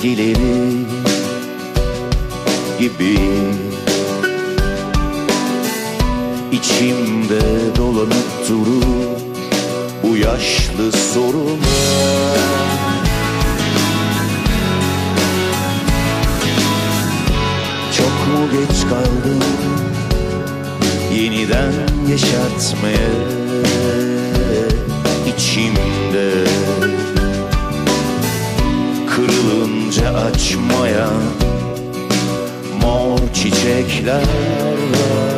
ezgileri gibi İçimde dolanıp durur bu yaşlı sorular. Çok mu geç kaldım yeniden yaşatmaya içimde kırılınca açmaya mor çiçekler var.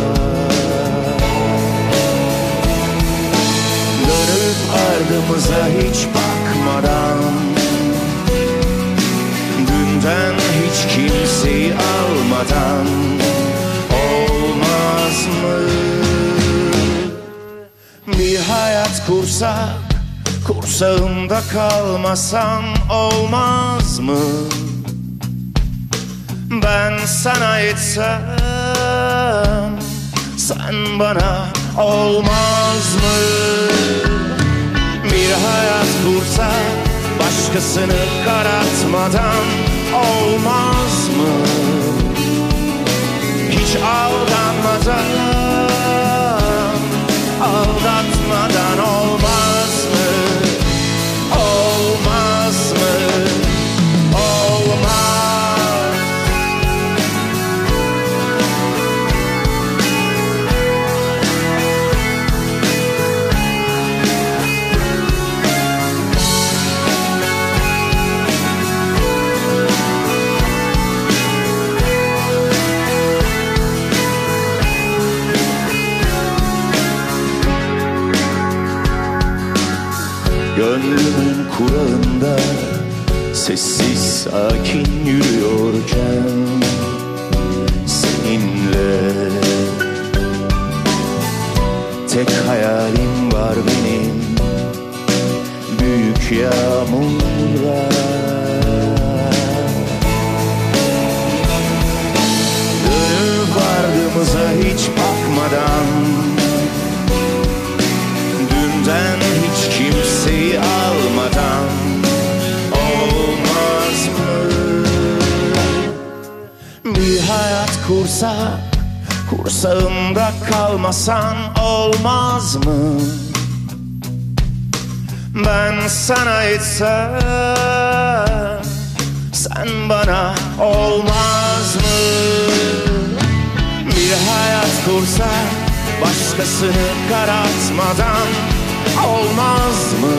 Dönüp ardımıza hiç bakmadan dünden hiç kimseyi almadan olmaz mı? Bir hayat kursak kursağımda kalmasan olmaz mı? Ben sana yetsem sen bana olmaz mı? Bir hayat kursak başkasını karartmadan olmaz mı? Hiç aldanmadan, aldatmadan olmaz mı? Olmaz mı? Olmaz. Gönlümün kurağında sessiz sakin yürüyorken seninle tek hayalim var benim büyük yağmurlar. Dönüp ardımıza hiç bakmadan dünden hiç kimseyi almadan olmaz mı? Bir hayat kursak kursağımda kalmasan olmaz mı? Ben sana yetsem sen bana olmaz mı? Bir hayat kursak başkasını karartmadan olmaz mı?